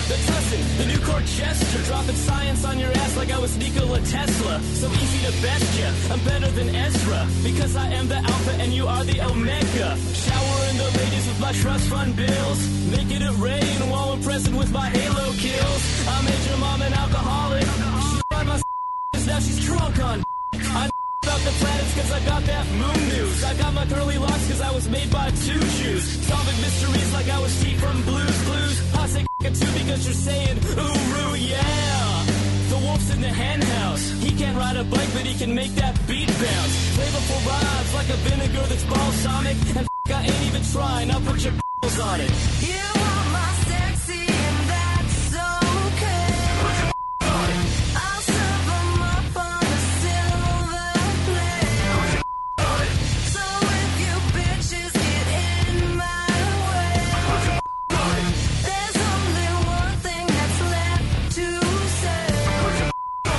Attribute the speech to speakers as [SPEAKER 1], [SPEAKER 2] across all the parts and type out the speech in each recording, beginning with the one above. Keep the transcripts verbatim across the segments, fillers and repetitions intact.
[SPEAKER 1] the Tussin, the Newport Chester, dropping science on your ass like I was Nikola Tesla. So easy to best ya, I'm better than Ezra, because I am the Alpha and you are the Omega. Showering the ladies with my trust fund bills, making it rain while I'm present with my Halo kills. I made your mom an alcoholic, she on my now she's drunk on I about the planets cause I got that moon news. I got my curly locks cause I was made by two shoes. Solving mysteries like I was T from Blue's Clues. I say it too because you're saying ooh, yeah. The wolf's in the hen house. He can't ride a bike but he can make that beat bounce. Flavorful rhymes like a vinegar that's balsamic. And f*** I ain't even trying, I'll put your balls on it.
[SPEAKER 2] You want my sexy and that's okay. I'll serve them up on a silver plate. So if you bitches get in my way, there's only one thing that's left to say.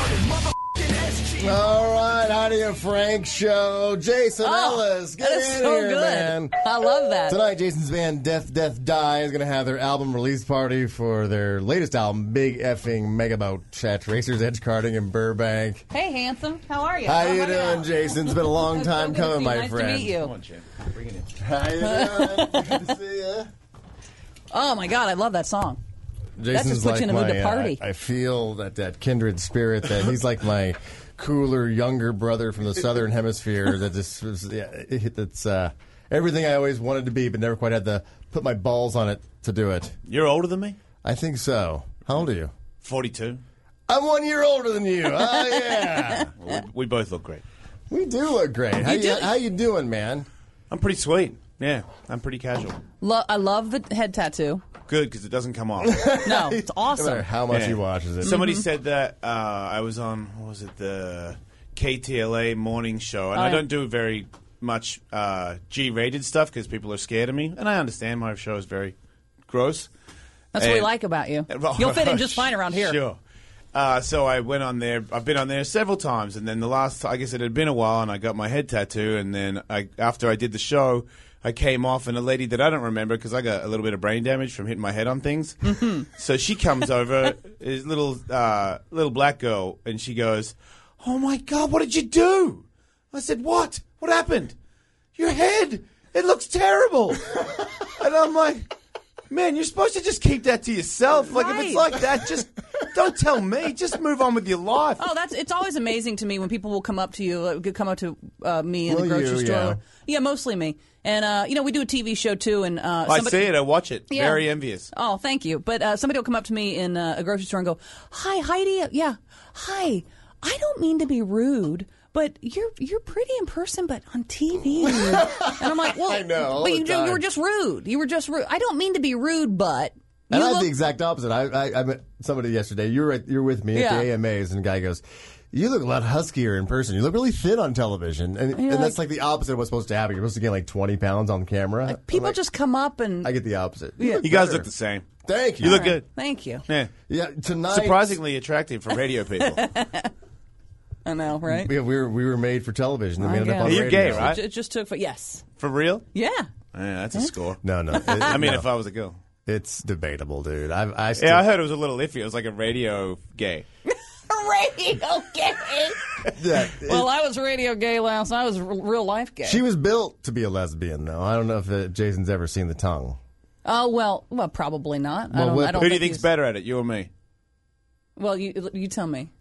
[SPEAKER 3] All right, how do you, Frank Show? Jason
[SPEAKER 4] Oh,
[SPEAKER 3] Ellis, get
[SPEAKER 4] that is
[SPEAKER 3] in
[SPEAKER 4] so
[SPEAKER 3] here,
[SPEAKER 4] good.
[SPEAKER 3] man.
[SPEAKER 4] I love that.
[SPEAKER 3] Tonight, Jason's band Death, Death, Die is going to have their album release party for their latest album, Big Effing Megabout, at Racers Edge Karting in Burbank.
[SPEAKER 4] Hey, handsome. How are you?
[SPEAKER 3] How
[SPEAKER 4] Oh,
[SPEAKER 3] you
[SPEAKER 4] my
[SPEAKER 3] doing,
[SPEAKER 4] God.
[SPEAKER 3] Jason? It's been a long
[SPEAKER 4] It's
[SPEAKER 3] time
[SPEAKER 4] so good to
[SPEAKER 3] coming,
[SPEAKER 4] see you.
[SPEAKER 3] my
[SPEAKER 4] nice
[SPEAKER 3] friend.
[SPEAKER 4] to meet you.
[SPEAKER 5] Come on, Jim. Bring it in.
[SPEAKER 3] How you doing? Good to see you.
[SPEAKER 4] Oh, my God. I love that song.
[SPEAKER 3] Jason's
[SPEAKER 4] just puts
[SPEAKER 3] like
[SPEAKER 4] you in the mood
[SPEAKER 3] my,
[SPEAKER 4] to party.
[SPEAKER 3] Uh, I feel that that kindred spirit that he's like my cooler younger brother from the southern hemisphere that just was, yeah, it, that's uh, everything I always wanted to be, but never quite had to put my balls on it to do it.
[SPEAKER 5] You're older than me?
[SPEAKER 3] I think so. How old are you?
[SPEAKER 5] forty-two.
[SPEAKER 3] I'm one year older than you. Oh yeah,
[SPEAKER 5] we, we both look great.
[SPEAKER 3] we do look great. How you,
[SPEAKER 4] do.
[SPEAKER 3] how you doing, man?
[SPEAKER 5] I'm pretty sweet. Yeah, I'm pretty casual.
[SPEAKER 4] Lo- I love the head tattoo.
[SPEAKER 5] Good, because it doesn't come off.
[SPEAKER 4] No, it's
[SPEAKER 3] No matter
[SPEAKER 4] awesome.
[SPEAKER 3] how much
[SPEAKER 5] Yeah.
[SPEAKER 3] he watches it.
[SPEAKER 5] Somebody said that uh, I was on, what was it, the K T L A morning show. And
[SPEAKER 4] Oh,
[SPEAKER 5] I
[SPEAKER 4] yeah.
[SPEAKER 5] don't do very much uh, G-rated stuff because people are scared of me. And I understand my show is very gross.
[SPEAKER 4] That's what we
[SPEAKER 5] And-
[SPEAKER 4] like about you. You'll fit in just fine around here.
[SPEAKER 5] Sure. Uh, so I went on there. I've been on there several times, and then the last, I guess it had been a while, and I got my head tattoo. And then I, after I did the show, I came off, and a lady that I don't remember because I got a little bit of brain damage from hitting my head on things. Mm-hmm. So she comes over, is little uh, little black girl, and she goes, "Oh my God, what did you do?" I said, "What? What happened? Your head? It looks terrible." And I'm like, man, you're supposed to just keep that to yourself. Like, if it's
[SPEAKER 4] Right.
[SPEAKER 5] like that, just don't tell me. Just move on with your life.
[SPEAKER 4] Oh, that's it's always amazing to me when people will come up to you, uh, come up to uh, me in
[SPEAKER 3] Well,
[SPEAKER 4] the grocery
[SPEAKER 3] you,
[SPEAKER 4] store.
[SPEAKER 3] yeah.
[SPEAKER 4] Yeah, mostly me. And uh, you know, we do a T V show too, and uh,
[SPEAKER 5] I
[SPEAKER 4] somebody-
[SPEAKER 5] see it. I watch it.
[SPEAKER 4] Yeah.
[SPEAKER 5] Very envious.
[SPEAKER 4] Oh, thank you. But uh, somebody will come up to me in uh, a grocery store and go, "Hi, Heidi. Yeah, hi. I don't mean to be rude, but you're you're pretty in person, but on T V." And I'm like, "Well,
[SPEAKER 3] I know, all
[SPEAKER 4] but
[SPEAKER 3] the
[SPEAKER 4] you,
[SPEAKER 3] time.
[SPEAKER 4] you were just rude. You were just rude. I don't mean to be rude, but."
[SPEAKER 3] And
[SPEAKER 4] You
[SPEAKER 3] I had
[SPEAKER 4] look-
[SPEAKER 3] the exact opposite. I, I, I met somebody yesterday. You were at, you were with me
[SPEAKER 4] Yeah.
[SPEAKER 3] at the A M As, and the guy goes, "You look a lot huskier in person. You look really thin on television." And, and
[SPEAKER 4] you're
[SPEAKER 3] that's
[SPEAKER 4] like-
[SPEAKER 3] like the opposite of what's supposed to happen. You're supposed to gain like twenty pounds on camera. I'm
[SPEAKER 4] People
[SPEAKER 3] like,
[SPEAKER 4] just come up and
[SPEAKER 3] I get the opposite.
[SPEAKER 4] Yeah.
[SPEAKER 3] look
[SPEAKER 5] You guys
[SPEAKER 3] better.
[SPEAKER 5] look the same.
[SPEAKER 3] Thank you.
[SPEAKER 5] You look
[SPEAKER 4] All right.
[SPEAKER 5] good.
[SPEAKER 4] Thank you.
[SPEAKER 5] Yeah.
[SPEAKER 3] Yeah, tonight.
[SPEAKER 5] Surprisingly attractive for radio people.
[SPEAKER 4] I know, right?
[SPEAKER 3] We, we were we were made for television. And we
[SPEAKER 4] I
[SPEAKER 3] ended up
[SPEAKER 4] guess.
[SPEAKER 3] on
[SPEAKER 5] You're
[SPEAKER 3] radio.
[SPEAKER 5] gay, right?
[SPEAKER 4] It just took for yes,
[SPEAKER 5] For real?
[SPEAKER 4] yeah.
[SPEAKER 5] Yeah, that's a score.
[SPEAKER 3] No, no. It-
[SPEAKER 5] I mean,
[SPEAKER 3] no.
[SPEAKER 5] if I was a girl.
[SPEAKER 3] It's debatable, dude. I've, I still,
[SPEAKER 5] Yeah, I heard it was a little iffy. It was like a radio gay.
[SPEAKER 4] Radio gay.
[SPEAKER 3] Yeah, it-
[SPEAKER 4] Well, I was radio gay last. I was r- real life gay.
[SPEAKER 3] she was built to be a lesbian, though. I don't know if uh, Jason's ever seen the tongue.
[SPEAKER 4] Oh well, well, probably not. I
[SPEAKER 3] Well,
[SPEAKER 4] don't,
[SPEAKER 3] what-
[SPEAKER 4] I don't
[SPEAKER 5] Who do you
[SPEAKER 4] think
[SPEAKER 5] think's
[SPEAKER 4] he's-
[SPEAKER 5] better at it, you or me?
[SPEAKER 4] Well, you you tell me.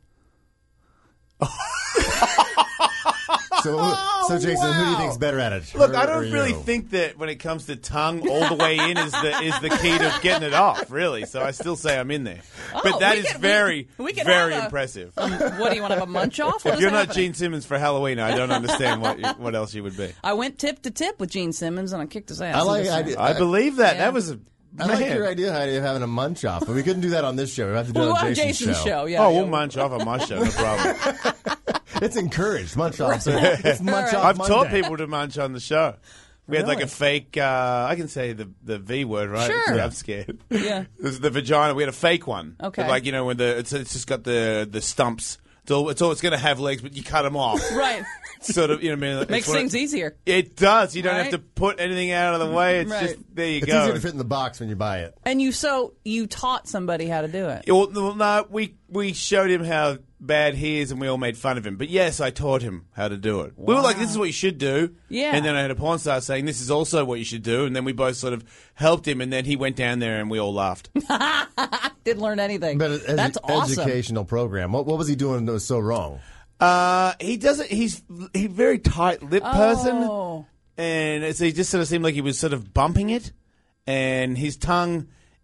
[SPEAKER 3] So, so Jason, who do you think's better at it?
[SPEAKER 5] Look,
[SPEAKER 3] Her
[SPEAKER 5] I
[SPEAKER 3] or
[SPEAKER 5] don't really
[SPEAKER 3] you?
[SPEAKER 5] think that when it comes to tongue, all the way in is the is the key to getting it off, really. So I still say I'm in there.
[SPEAKER 4] Oh,
[SPEAKER 5] but that
[SPEAKER 4] we
[SPEAKER 5] is
[SPEAKER 4] could-
[SPEAKER 5] very,
[SPEAKER 4] we- we could
[SPEAKER 5] very
[SPEAKER 4] have a-
[SPEAKER 5] impressive.
[SPEAKER 4] What do you want to have a munch off? What
[SPEAKER 5] If
[SPEAKER 4] is
[SPEAKER 5] you're not
[SPEAKER 4] happening?
[SPEAKER 5] Gene Simmons for Halloween, I don't understand what you, what else you would be.
[SPEAKER 4] I went tip to tip with Gene Simmons and I kicked his ass.
[SPEAKER 3] I
[SPEAKER 4] I'm
[SPEAKER 3] like.
[SPEAKER 4] just
[SPEAKER 3] I,
[SPEAKER 4] saying.
[SPEAKER 3] I,
[SPEAKER 5] I believe that.
[SPEAKER 4] Yeah.
[SPEAKER 5] That was a
[SPEAKER 3] I
[SPEAKER 5] man.
[SPEAKER 3] like your idea, Heidi, of having a munch off, but we couldn't do that on this show. We have to do
[SPEAKER 4] Well,
[SPEAKER 3] it on
[SPEAKER 4] on
[SPEAKER 3] Jason's,
[SPEAKER 4] Jason's show. Yeah.
[SPEAKER 5] Oh,
[SPEAKER 4] yeah.
[SPEAKER 5] we'll munch off on my show, no problem.
[SPEAKER 3] It's encouraged. Munch off. So it's munch off.
[SPEAKER 5] I've taught
[SPEAKER 3] Monday.
[SPEAKER 5] people to munch on the show. We had like
[SPEAKER 4] Really?
[SPEAKER 5] a fake, uh, I can say the the V word, right?
[SPEAKER 4] Sure.
[SPEAKER 5] Yeah, I'm scared.
[SPEAKER 4] Yeah.
[SPEAKER 5] This is the vagina. We had a fake one.
[SPEAKER 4] Okay.
[SPEAKER 5] Like, you know, when the it's, it's just got the, the stumps It's all, it's, all, it's going to have legs, but you cut them off.
[SPEAKER 4] Right.
[SPEAKER 5] Sort of, you know what I mean? It's
[SPEAKER 4] Makes
[SPEAKER 5] one of-
[SPEAKER 4] things easier.
[SPEAKER 5] It does. You don't
[SPEAKER 4] Right?
[SPEAKER 5] have to put anything out of the way. It's
[SPEAKER 4] Right.
[SPEAKER 5] just, there you
[SPEAKER 3] It's
[SPEAKER 5] go.
[SPEAKER 3] easier to fit in the box when you buy it.
[SPEAKER 4] And you so you taught somebody how to do it.
[SPEAKER 5] Yeah, Well, no, no, we we showed him how bad he is, and we all made fun of him. But yes, I taught him how to do it. We were like, "This is what you should do."
[SPEAKER 4] Yeah.
[SPEAKER 5] And then I had a porn star saying, "This is also what you should do." And then we both sort of helped him, and then he went down there, and we all laughed.
[SPEAKER 4] Didn't learn anything.
[SPEAKER 3] But an edu-
[SPEAKER 4] That's awesome.
[SPEAKER 3] educational program. What, what was he doing that was so wrong?
[SPEAKER 5] uh, he doesn't. He's he's a very tight-lipped person,
[SPEAKER 4] Oh.
[SPEAKER 5] and so he just sort of seemed like he was sort of bumping it, and his tongue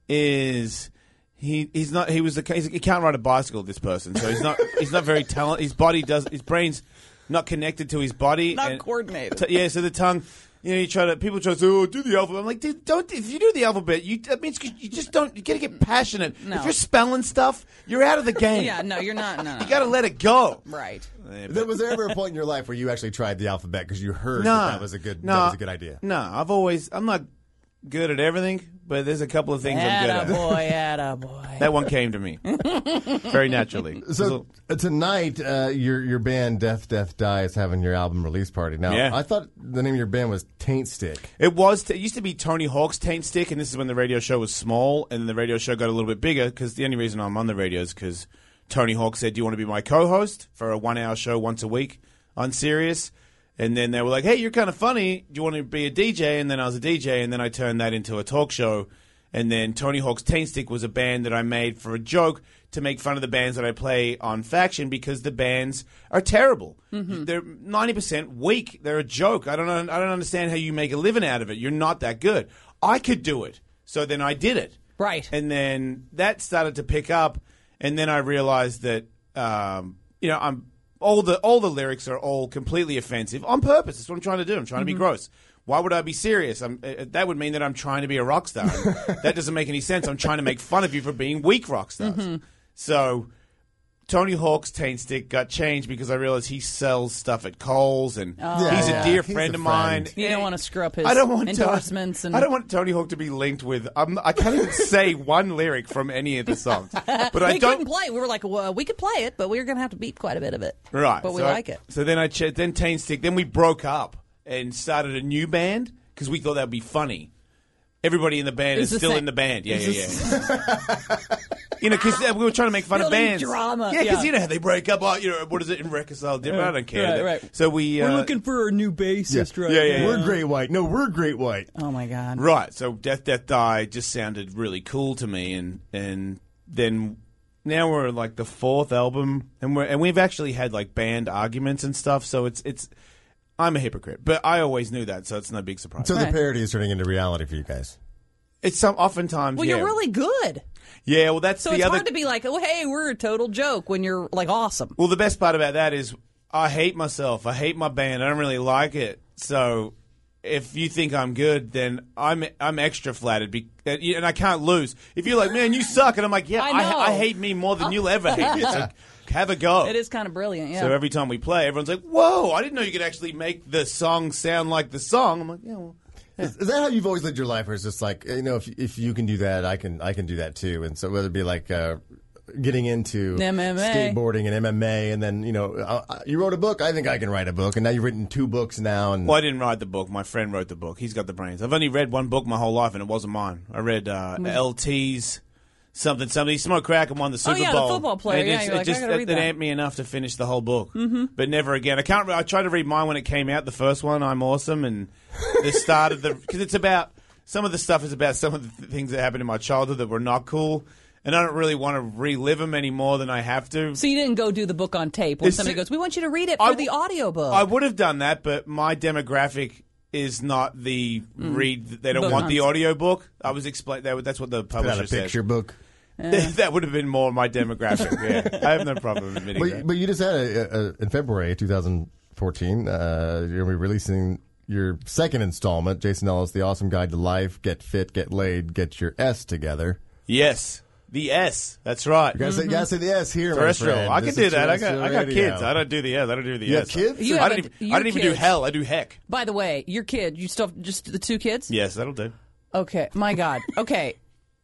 [SPEAKER 5] is. He he's not he was a, he's, he can't ride a bicycle. This person, so he's not he's not very talented. His body does his brain's not connected to his body.
[SPEAKER 4] Not
[SPEAKER 5] and-
[SPEAKER 4] coordinated.
[SPEAKER 5] T- yeah, so the tongue. You know, you try to people try to say, "Oh, do the alphabet." I'm like, dude, don't. If you do the alphabet, you that means you just don't. You got to get passionate.
[SPEAKER 4] No.
[SPEAKER 5] If you're spelling stuff, you're out of the game.
[SPEAKER 4] Yeah, no, you're not. No, no.
[SPEAKER 5] You got to let it go.
[SPEAKER 4] Right.
[SPEAKER 3] There, was there ever a point in your life where you actually tried the alphabet because you heard
[SPEAKER 5] No,
[SPEAKER 3] that, that was a good
[SPEAKER 5] no,
[SPEAKER 3] that was a good idea?
[SPEAKER 5] No, I've always. I'm not good at everything, but there's a couple of things I'm good at.
[SPEAKER 4] Attaboy, attaboy.
[SPEAKER 5] That one came to me very naturally.
[SPEAKER 3] So uh, tonight, uh, your your band Death Death Die is having your album release party. Now,
[SPEAKER 5] Yeah.
[SPEAKER 3] I thought the name of your band was Taint Stick.
[SPEAKER 5] It was. It used to be Tony Hawk's Taint Stick, and this is when the radio show was small, and then the radio show got a little bit bigger. Because the only reason I'm on the radio is because Tony Hawk said, "Do you want to be my co-host for a one-hour show once a week on Sirius?" And then they were like, "Hey, you're kind of funny. Do you want to be a D J?" And then I was a D J, and then I turned that into a talk show. And then Tony Hawk's Taint Stick was a band that I made for a joke to make fun of the bands that I play on Faction because the bands are terrible. They're ninety percent weak. They're a joke. I don't know, I don't understand how you make a living out of it. You're not that good. I could do it. So then I did it.
[SPEAKER 4] Right.
[SPEAKER 5] And then that started to pick up, and then I realized that um, you know, I'm all the all the lyrics are all completely offensive on purpose. That's what I'm trying to do. I'm trying to be gross. Why would I be serious? I'm, uh, that would mean that I'm trying to be a rock star. That doesn't make any sense. I'm trying to make fun of you for being weak rock stars. So Tony Hawk's Taint Stick got changed because I realized he sells stuff at Kohl's, and
[SPEAKER 3] Yeah,
[SPEAKER 5] he's a
[SPEAKER 3] yeah.
[SPEAKER 5] dear
[SPEAKER 3] He's
[SPEAKER 5] friend
[SPEAKER 3] a
[SPEAKER 5] of mine.
[SPEAKER 3] friend.
[SPEAKER 4] You don't want to screw up his
[SPEAKER 5] I don't want
[SPEAKER 4] endorsements.
[SPEAKER 5] To,
[SPEAKER 4] and
[SPEAKER 5] I don't want Tony Hawk to be linked with. Um, I can't even say one lyric from any of the songs. But I
[SPEAKER 4] we
[SPEAKER 5] don't.
[SPEAKER 4] couldn't play. We were like, well, we could play it, but we were going to have to beat quite a bit of it.
[SPEAKER 5] Right,
[SPEAKER 4] But we
[SPEAKER 5] so I-
[SPEAKER 4] like it.
[SPEAKER 5] So then I ch- then Taint Stick. Then we broke up and started a new band because we thought that would be funny. Everybody in the band
[SPEAKER 4] It's
[SPEAKER 5] is
[SPEAKER 4] the
[SPEAKER 5] still
[SPEAKER 4] same-
[SPEAKER 5] in the band. Yeah,
[SPEAKER 4] it's
[SPEAKER 5] yeah, yeah. You know, because we were trying to make fun
[SPEAKER 4] Building
[SPEAKER 5] of bands.
[SPEAKER 4] drama,
[SPEAKER 5] Yeah, because
[SPEAKER 4] yeah.
[SPEAKER 5] you know how they break up. Oh, you know, what is it in Reconcile Different? I don't care.
[SPEAKER 4] Right, right.
[SPEAKER 5] So we uh,
[SPEAKER 4] for a new bassist
[SPEAKER 5] Yeah, yeah, yeah.
[SPEAKER 3] We're Great White. No, we're Great White.
[SPEAKER 4] Oh, my God.
[SPEAKER 5] Right. So Death, Death, Die just sounded really cool to me, and and then now we're like the fourth album, and we're and we've actually had like band arguments and stuff. So it's it's I'm a hypocrite, but I always knew that, so it's no big surprise.
[SPEAKER 3] So the
[SPEAKER 4] Right.
[SPEAKER 3] parody is turning into reality for you guys.
[SPEAKER 5] it's some oftentimes.
[SPEAKER 4] Well,
[SPEAKER 5] yeah.
[SPEAKER 4] you're really good.
[SPEAKER 5] Yeah. Well, that's
[SPEAKER 4] So
[SPEAKER 5] the
[SPEAKER 4] it's
[SPEAKER 5] other.
[SPEAKER 4] hard to be like, oh, hey, we're a total joke when you're like awesome.
[SPEAKER 5] Well, the best part about that is I hate myself. I hate my band. I don't really like it. So if you think I'm good, then I'm I'm extra flattered, be, and I can't lose. If you're like, man, you suck, and I'm like, yeah,
[SPEAKER 4] I
[SPEAKER 5] I,
[SPEAKER 4] know.
[SPEAKER 5] I, hate me more than you'll ever hate me. So have a go.
[SPEAKER 4] It is kind of brilliant, yeah.
[SPEAKER 5] So every time we play, everyone's like, whoa, I didn't know you could actually make the song sound like the song. I'm like, yeah, well.
[SPEAKER 3] Is, is that how you've always lived your life, or is it just like, you know, if if you can do that, I can I can do that too? And so whether it be like uh, getting into
[SPEAKER 4] M M A.
[SPEAKER 3] skateboarding and M M A, and then you know uh, you wrote a book. I think I can write a book, and now you've written two books now. And
[SPEAKER 5] Well, I didn't write the book. My friend wrote the book. He's got the brains. I've only read one book my whole life, and it wasn't mine. I read uh, L T's something, something. He smoked crack and won the Super
[SPEAKER 4] yeah, the
[SPEAKER 5] Bowl.
[SPEAKER 4] football player.
[SPEAKER 5] And
[SPEAKER 4] Yeah,
[SPEAKER 5] it's-
[SPEAKER 4] you're
[SPEAKER 5] it
[SPEAKER 4] like, I
[SPEAKER 5] just,
[SPEAKER 4] gotta read
[SPEAKER 5] that
[SPEAKER 4] that.
[SPEAKER 5] amped me enough to finish the whole book, mm-hmm. but never again. I can't. re- I tried to read mine when it came out, the first one. I'm awesome, and the start of the because it's about some of the stuff is about some of the th- things that happened in my childhood that were not cool. And I don't really want to relive them any more than I have to.
[SPEAKER 4] So you didn't go do the book on tape when
[SPEAKER 5] It's-
[SPEAKER 4] somebody goes, we want you to read it for
[SPEAKER 5] I
[SPEAKER 4] the
[SPEAKER 5] w-
[SPEAKER 4] audiobook.
[SPEAKER 5] I would have done that, but my demographic is not the read. They don't
[SPEAKER 4] Book
[SPEAKER 5] want the
[SPEAKER 4] on-
[SPEAKER 5] audiobook. I was explain that. That's what the
[SPEAKER 3] put out
[SPEAKER 5] publisher
[SPEAKER 3] a
[SPEAKER 5] said.
[SPEAKER 3] picture book.
[SPEAKER 5] That would have been more my demographic. Yeah, I have no problem admitting
[SPEAKER 3] But,
[SPEAKER 5] that.
[SPEAKER 3] but you just had a, a, in February twenty fourteen, uh, you're gonna be releasing your second installment, Jason Ellis, The Awesome Guide to Life, Get Fit, Get Laid, Get Your S Together.
[SPEAKER 5] Yes, the S. That's right.
[SPEAKER 3] You gotta, say, you gotta say the S here, my
[SPEAKER 5] Terrestrial.
[SPEAKER 3] friend.
[SPEAKER 5] I can
[SPEAKER 3] This
[SPEAKER 5] do
[SPEAKER 3] is
[SPEAKER 5] that. I got.
[SPEAKER 3] terrestrial
[SPEAKER 5] I got
[SPEAKER 3] radio.
[SPEAKER 5] kids. I don't do the S. I don't do the
[SPEAKER 3] You
[SPEAKER 5] S.
[SPEAKER 3] have kids?
[SPEAKER 4] You
[SPEAKER 5] I
[SPEAKER 4] have
[SPEAKER 5] don't
[SPEAKER 4] a-
[SPEAKER 5] even.
[SPEAKER 4] your
[SPEAKER 5] I don't even do
[SPEAKER 4] kids-
[SPEAKER 5] hell. I do heck.
[SPEAKER 4] By the way, your kid, you still just the two kids?
[SPEAKER 5] Yes, that'll do.
[SPEAKER 4] Okay, my God. Okay,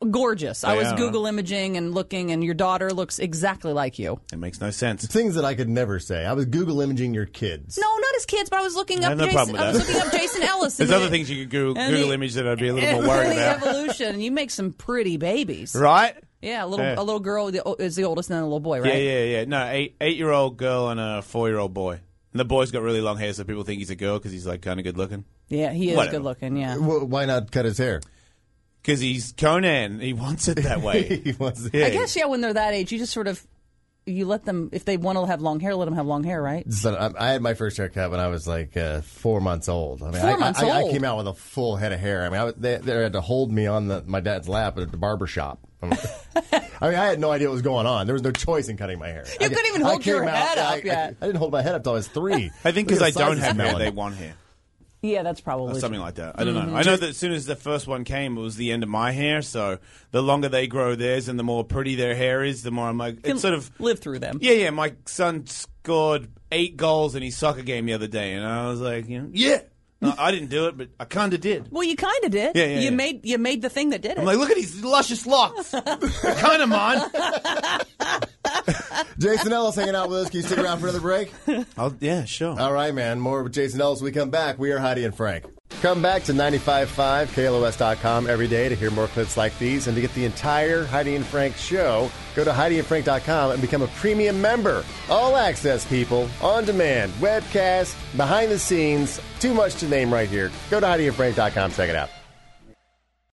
[SPEAKER 4] gorgeous. I
[SPEAKER 5] Yeah,
[SPEAKER 4] was
[SPEAKER 5] I
[SPEAKER 4] Google
[SPEAKER 5] know.
[SPEAKER 4] imaging and looking, and your daughter looks exactly like you.
[SPEAKER 5] It makes no sense.
[SPEAKER 3] Things that I could never say. I was Google imaging your kids.
[SPEAKER 4] No, not as kids, but I was looking
[SPEAKER 5] I
[SPEAKER 4] up
[SPEAKER 5] have no
[SPEAKER 4] Jason.
[SPEAKER 5] problem with
[SPEAKER 4] I was
[SPEAKER 5] that.
[SPEAKER 4] looking up Jason Ellis.
[SPEAKER 5] There's
[SPEAKER 4] and
[SPEAKER 5] other
[SPEAKER 4] the-
[SPEAKER 5] things you could Google,
[SPEAKER 4] and
[SPEAKER 5] Google
[SPEAKER 4] the-
[SPEAKER 5] image that I'd be a little more
[SPEAKER 4] and
[SPEAKER 5] worried
[SPEAKER 4] the
[SPEAKER 5] about.
[SPEAKER 4] evolution. You make some pretty babies.
[SPEAKER 5] Right?
[SPEAKER 4] Yeah, a little
[SPEAKER 5] Yeah.
[SPEAKER 4] a little girl the- is the oldest, and then a little boy, right?
[SPEAKER 5] Yeah, yeah, yeah. No, eight eight year old girl and a four year old boy. And the boy's got really long hair, so people think he's a girl because he's like kind of good looking.
[SPEAKER 4] Yeah, he is
[SPEAKER 5] Whatever.
[SPEAKER 4] good looking. Yeah.
[SPEAKER 3] Well, why not cut his hair?
[SPEAKER 5] Because he's Conan. He wants it that way.
[SPEAKER 3] He wants-
[SPEAKER 5] Yeah.
[SPEAKER 4] I guess yeah. When they're that age, you just sort of you let them if they want to have long hair, let them have long hair, right?
[SPEAKER 3] So, I, I had my first haircut when I was like uh, four months old. I mean,
[SPEAKER 4] Four
[SPEAKER 3] I,
[SPEAKER 4] months
[SPEAKER 3] I, I,
[SPEAKER 4] old?
[SPEAKER 3] I came out with a full head of hair. I mean, I was, they, they had to hold me on the, my dad's lap at the barber shop. I mean, I had no idea what was going on. There was no choice in cutting my hair.
[SPEAKER 4] You
[SPEAKER 3] I,
[SPEAKER 4] couldn't even
[SPEAKER 3] I
[SPEAKER 4] hold your
[SPEAKER 3] came out-
[SPEAKER 4] head up
[SPEAKER 3] I,
[SPEAKER 4] yet.
[SPEAKER 3] I, I didn't hold my head up until I was three.
[SPEAKER 5] I think because
[SPEAKER 3] Look
[SPEAKER 5] I
[SPEAKER 3] at the size
[SPEAKER 5] don't
[SPEAKER 3] of
[SPEAKER 5] have
[SPEAKER 3] this
[SPEAKER 5] hair,
[SPEAKER 3] melon.
[SPEAKER 5] they want hair.
[SPEAKER 4] Yeah, that's probably
[SPEAKER 5] Or something
[SPEAKER 4] true.
[SPEAKER 5] like that. I don't
[SPEAKER 3] Mm-hmm.
[SPEAKER 5] know. I know that as soon as the first one came, it was the end of my hair. So the longer they grow theirs and the more pretty their hair is, the more I'm like,
[SPEAKER 4] Can
[SPEAKER 5] it's sort of.
[SPEAKER 4] live through them.
[SPEAKER 5] Yeah, yeah. My son scored eight goals in his soccer game the other day, and I was like, you know, yeah. No, I didn't do it, but I kind of did.
[SPEAKER 4] Well, you kind of did.
[SPEAKER 5] Yeah, yeah,
[SPEAKER 4] You
[SPEAKER 5] yeah.
[SPEAKER 4] made you made the thing that did it.
[SPEAKER 5] I'm like, look at these luscious locks. They're kind of mine.
[SPEAKER 3] Jason Ellis hanging out with us. Can you stick around for another break?
[SPEAKER 5] Oh, yeah, sure.
[SPEAKER 3] All right, man. More with Jason Ellis when we come back. We are Heidi and Frank. Come back to ninety-five point five K L O S dot com every day to hear more clips like these. And to get the entire Heidi and Frank show, go to Heidi and Frank dot com and become a premium member. All access, people. On demand. Webcast. Behind the scenes. Too much to name right here. Go to Heidi and Frank dot com. Check it out.